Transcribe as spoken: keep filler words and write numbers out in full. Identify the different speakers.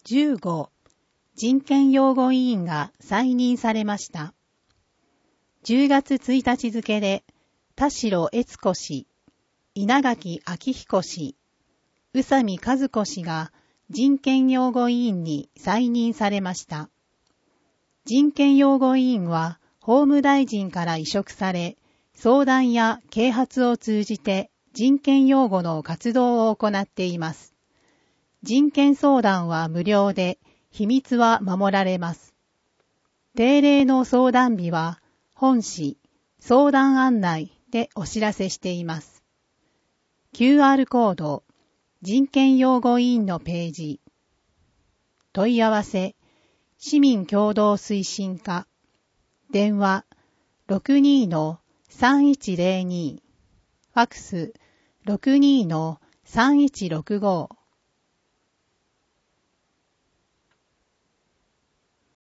Speaker 1: じゅうご、人権擁護委員が再任されました。じゅうがつついたち付で、田代悦子氏、稲垣昭彦氏、宇佐美和子氏が人権擁護委員に再任されました。人権擁護委員は法務大臣から委嘱され、相談や啓発を通じて人権擁護の活動を行っています。人権相談は無料で、秘密は守られます。定例の相談日は、本誌、相談案内でお知らせしています。キューアール コード、人権擁護委員のページ。問い合わせ、市民共同推進課。電話、ろくにのさんいちゼロに。ファクス、ろくにのさんいちろくご。